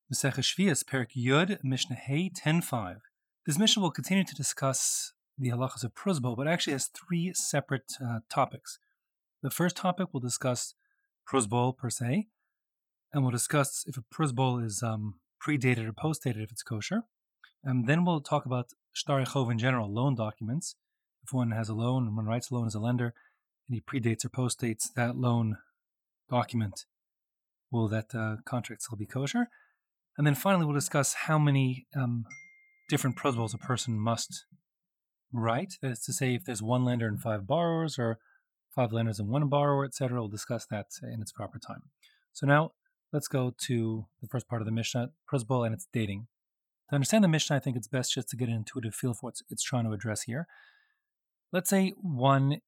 Masechah Shvias, Perek Yud, Mishnah Hey 10.5. This Mishnah will continue to discuss the halachas of prosbol, but actually has three separate topics. The first topic will discuss prosbol per se, and we'll discuss if a prosbol is predated or postdated if it's kosher. And then we'll talk about shtar chov in general, loan documents. If one has a loan and one writes a loan as a lender, and he predates or postdates that loan document, will that contract still be kosher? And then finally, we'll discuss how many different prosbols a person must write. That is to say, if there's one lender and five borrowers, or five lenders and one borrower, etc. We'll discuss that in its proper time. So now, let's go to the first part of the Mishnah, prosbol and its dating. To understand the Mishnah, I think it's best just to get an intuitive feel for what it's trying to address here. Let's say one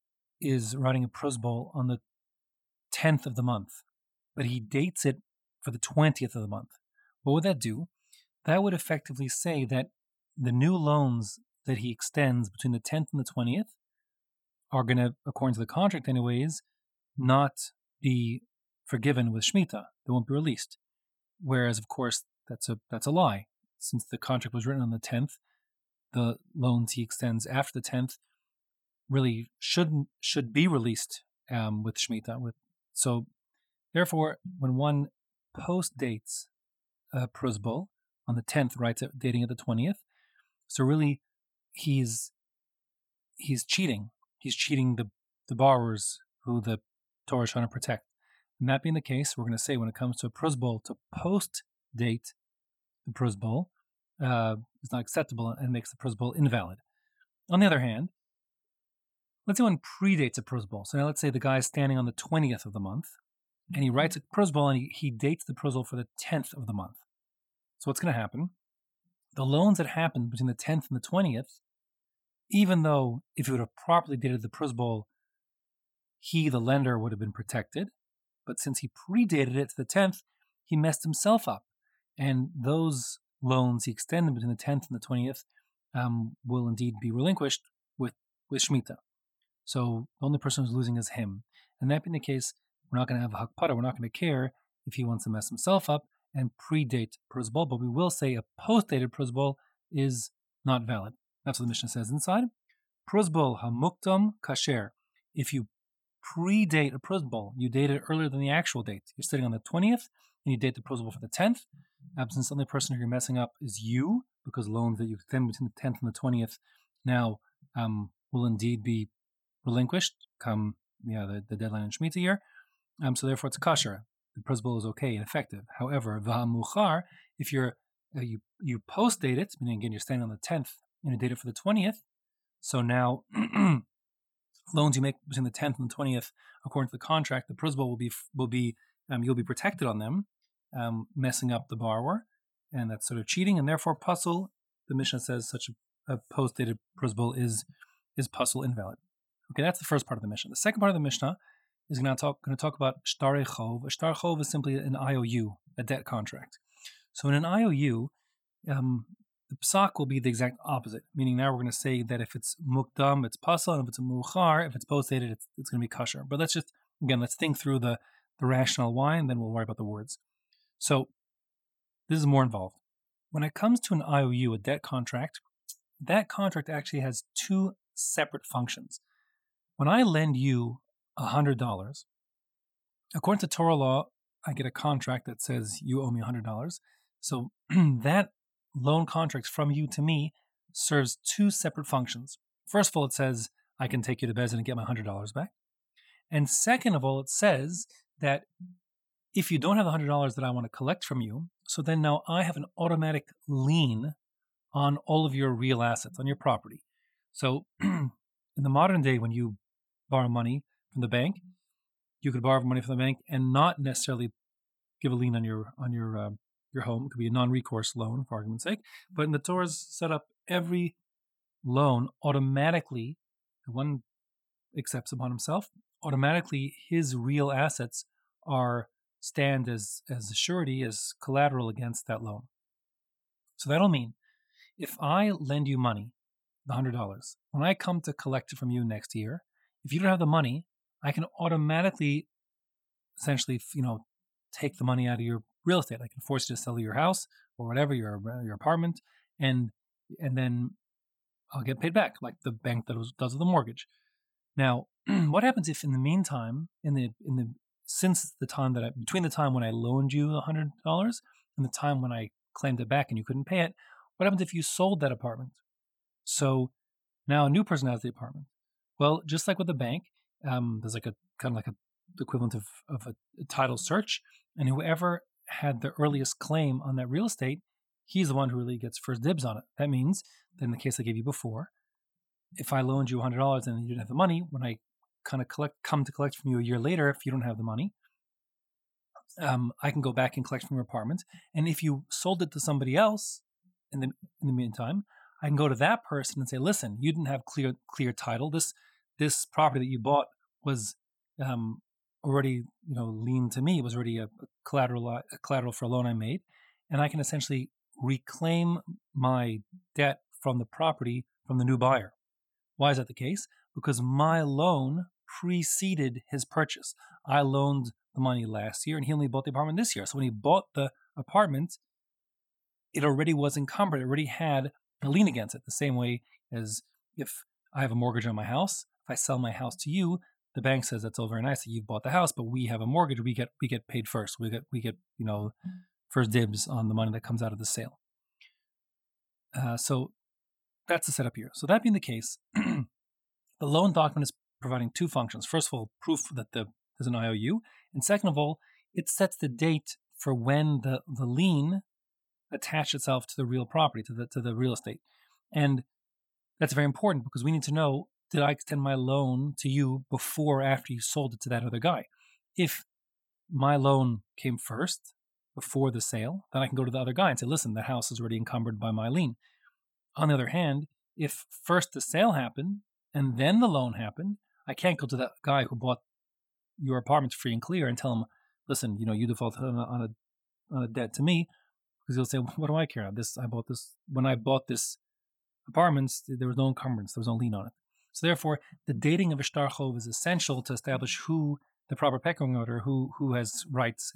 is writing a prosbol on the 10th of the month, but he dates it for the 20th of the month. What would that do? That would effectively say that the new loans that he extends between the 10th and the 20th are going to, according to the contract anyways, not be forgiven with Shemitah. They won't be released. Whereas, of course, that's a lie. Since the contract was written on the 10th, the loans he extends after the 10th really should be released with Shemitah. So, therefore, when one post-dates a prosbol on the 10th, writes it dating at the 20th. So really, he's cheating. He's cheating the borrowers who the Torah is trying to protect. And that being the case, we're going to say when it comes to a prosbol, to post-date the prosbol is not acceptable and makes the prosbol invalid. On the other hand, let's say one predates a prosbol. So now let's say the guy is standing on the 20th of the month, and he writes a prosbol and he dates the prosbol for the 10th of the month. So what's going to happen? The loans that happened between the 10th and the 20th, even though if he would have properly dated the prosbol, he, the lender, would have been protected. But since he predated it to the 10th, he messed himself up. And those loans he extended between the 10th and the 20th will indeed be relinquished with Shemitah. So the only person who's losing is him. And that being the case, we're not going to have a hakpada. We're not going to care if he wants to mess himself up and predate prosbol, but we will say a post-dated prosbol is not valid. That's what the Mishnah says inside. Prosbol hamuktam kasher. If you predate a prosbol, you date it earlier than the actual date. You're sitting on the 20th, and you date the prosbol for the 10th. Since the only person who you're messing up is you, because loans that you extend between the 10th and the 20th now will indeed be relinquished come the deadline in Shemitah year. So therefore it's kasher. The prosbol is okay and effective. However, v'hamuchar, if you post date it, meaning again you're standing on the 10th and you date it for the 20th, so now loans you make between the 10th and the 20th, according to the contract, the prosbol will be you'll be protected on them, messing up the borrower, and that's sort of cheating, and therefore pasul. The Mishnah says such a post dated prosbol is pasul, invalid. Okay, that's the first part of the Mishnah. The second part of the Mishnah is going to talk about shtar chov. A shtar chov is simply an IOU, a debt contract. So in an IOU, the psak will be the exact opposite, meaning now we're going to say that if it's mukdam, it's pasul, and if it's a muchar, if it's post-dated, it's going to be kasher. But let's think through the rationale why, and then we'll worry about the words. So this is more involved. When it comes to an IOU, a debt contract, that contract actually has two separate functions. When I lend you $100, according to Torah law, I get a contract that says you owe me $100. So that loan contract from you to me serves two separate functions. First of all, it says I can take you to Beis Din and get my $100 back. And second of all, it says that if you don't have the $100 that I want to collect from you, so then now I have an automatic lien on all of your real assets, on your property. So in the modern day, when you borrow money from the bank, you could borrow money from the bank and not necessarily give a lien on your home. It could be a non-recourse loan, for argument's sake. But in the Torah's setup, every loan automatically, if one accepts upon himself, automatically his real assets stand as a surety, as collateral against that loan. So that'll mean if I lend you money, the $100, when I come to collect it from you next year, if you don't have the money, I can automatically, essentially, take the money out of your real estate. I can force you to sell your house or whatever, your apartment, and then I'll get paid back, like the bank does with the mortgage. Now, what happens if in the meantime, since the time between the time when I loaned you $100 and the time when I claimed it back and you couldn't pay it, what happens if you sold that apartment? So now a new person has the apartment. Well, just like with the bank, there's like a kind of like the equivalent of a title search, and whoever had the earliest claim on that real estate, he's the one who really gets first dibs on it. That means that in the case I gave you before, if I loaned you $100 and you didn't have the money, when I kind of come to collect from you a year later, if you don't have the money, I can go back and collect from your apartment. And if you sold it to somebody else in the meantime, I can go to that person and say, listen, you didn't have clear title. This property that you bought was already lien to me. It was already a collateral for a loan I made, and I can essentially reclaim my debt from the property from the new buyer. Why is that the case? Because my loan preceded his purchase. I loaned the money last year, and he only bought the apartment this year. So when he bought the apartment, it already was encumbered. It already had a lien against it. The same way as if I have a mortgage on my house, if I sell my house to you, the bank says that's all very nice that you've bought the house, but we have a mortgage. We get paid first. We get first dibs on the money that comes out of the sale. So that's the setup here. So that being the case, the loan document is providing two functions. First of all, proof that there's an IOU, and second of all, it sets the date for when the lien attached itself to the real property, to the real estate. And that's very important because we need to know, did I extend my loan to you before or after you sold it to that other guy? If my loan came first, before the sale, then I can go to the other guy and say, listen, the house is already encumbered by my lien. On the other hand, if first the sale happened and then the loan happened, I can't go to that guy who bought your apartment free and clear and tell him, listen, you defaulted on a debt to me, because he'll say, what do I care? When I bought this apartment, there was no encumbrance, there was no lien on it. So therefore, the dating of a shtar chov is essential to establish who the proper pecking order, who has rights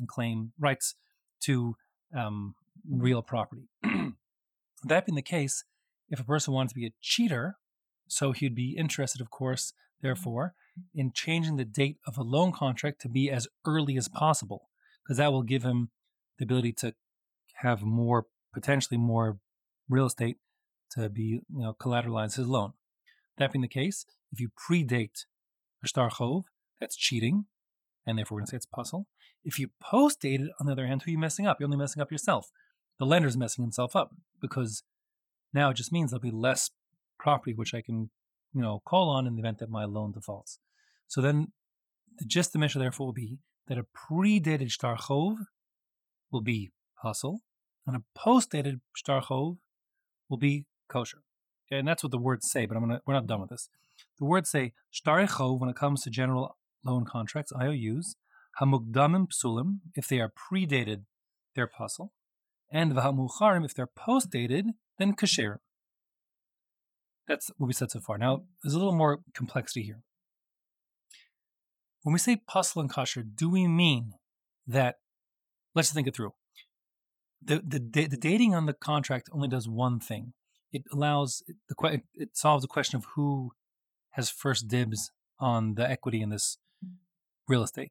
to real property. That being the case, if a person wanted to be a cheater, so he'd be interested, of course, therefore, in changing the date of a loan contract to be as early as possible, because that will give him the ability to have potentially more real estate to be, collateralize his loan. That being the case, if you predate a shtar chov, that's cheating, and therefore we're going to say it's puzzle. If you post-date it, on the other hand, who are you messing up? You're only messing up yourself. The lender's messing himself up, because now it just means there'll be less property which I can, call on in the event that my loan defaults. So then the gist of the Mishnah therefore will be that a predated shtar chov will be puzzle, and a post-dated shtar chov will be kosher. Okay, and that's what the words say, but we're not done with this. The words say shtar chov when it comes to general loan contracts, IOUs, hamukdamim psulim, if they are predated, they're puzzle, and v'hamucharim, if they're post-dated, then kasher. That's what we said so far. Now, there's a little more complexity here. When we say puzzle and kosher, do we mean that, let's just think it through. The dating on the contract only does one thing. It solves the question of who has first dibs on the equity in this real estate.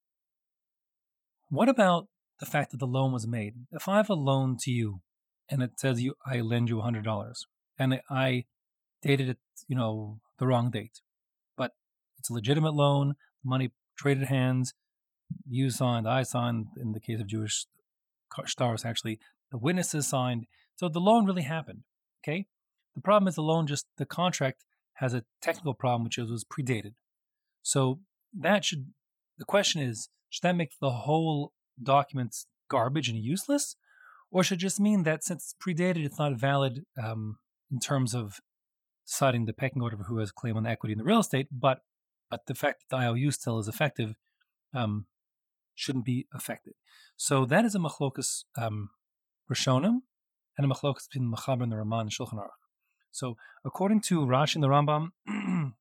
What about the fact that the loan was made? If I have a loan to you and it says I lend you $100 and I dated it, the wrong date, but it's a legitimate loan, money traded hands, you signed, I signed, in the case of Jewish stars, actually, the witnesses signed. So the loan really happened, okay? The problem is the contract has a technical problem, which was predated. So the question is, should that make the whole document garbage and useless? Or should it just mean that since it's predated, it's not valid in terms of deciding the pecking order of who has claim on the equity in the real estate, but the fact that the IOU still is effective shouldn't be affected. So that is a machlokas Rishonim and a machlokas between the Mechaber and the Raman and Shulchan Aruch. So according to Rashi and the Rambam,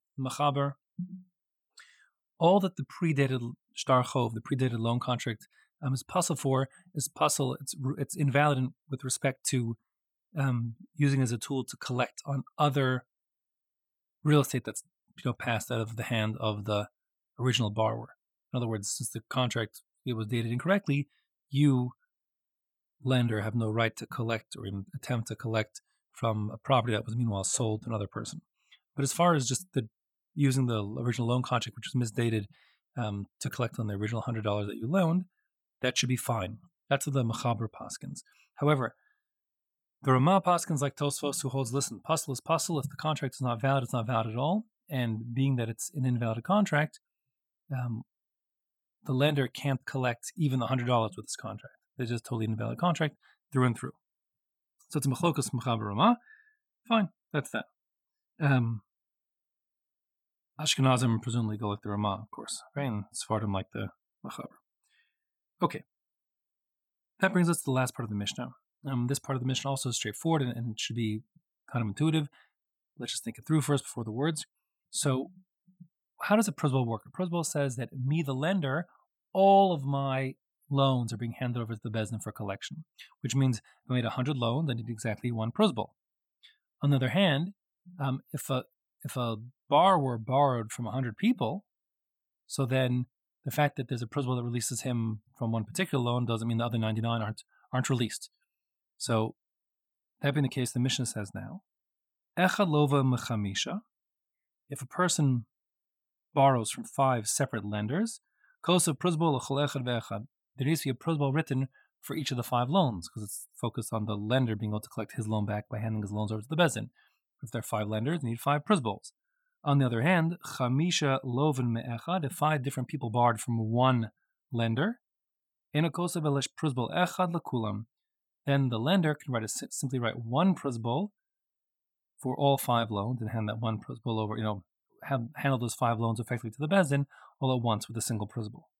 Mechaber, all that the predated shtar chov, the predated loan contract, is puzzle for is puzzle. It's invalid with respect to using as a tool to collect on other real estate that's passed out of the hand of the original borrower. In other words, since the contract it was dated incorrectly, you lender have no right to collect or even attempt to collect from a property that was meanwhile sold to another person. But as far as just using the original loan contract, which was misdated, to collect on the original $100 that you loaned, that should be fine. That's what the Mechaber paskins. However, the Ramah paskins like Tosfos, who holds, listen, puzzle is puzzle. If the contract is not valid, it's not valid at all. And being that it's an invalid contract, the lender can't collect even the $100 with this contract. It's just totally invalid contract through and through. So it's Mechlokas Mechaber Ramah. Fine, that's that. Ashkenazim presumably go like the Ramah, of course, right? And Sephardim like the Mechaber. Okay. That brings us to the last part of the Mishnah. This part of the Mishnah also is straightforward and should be kind of intuitive. Let's just think it through first before the words. So, how does a prosbol work? A prosbol says that me, the lender, all of my loans are being handed over to the Bezdin for collection, which means if I made 100 loans, I need exactly one prosbol. On the other hand, if a borrower borrowed from 100 people, so then the fact that there's a prosbol that releases him from one particular loan doesn't mean the other 99 aren't released. So, that being the case, the Mishnah says now, Echad lova mechamisha, if a person borrows from 5 separate lenders, kosav prosbol l'chol echad ve'echad, there needs to be a prosbol written for each of the 5 loans, because it's focused on the lender being able to collect his loan back by handing his loans over to the Bezdin. If there are 5 lenders, you need 5 prosbols. On the other hand, chamisha loven me'echad, if 5 different people borrowed from one lender, ena kosav elesh prosbol echad l'kulam, then the lender can simply write one prosbol for all 5 loans and hand that one prosbol over, handle those 5 loans effectively to the Bezdin all at once with a single prosbol.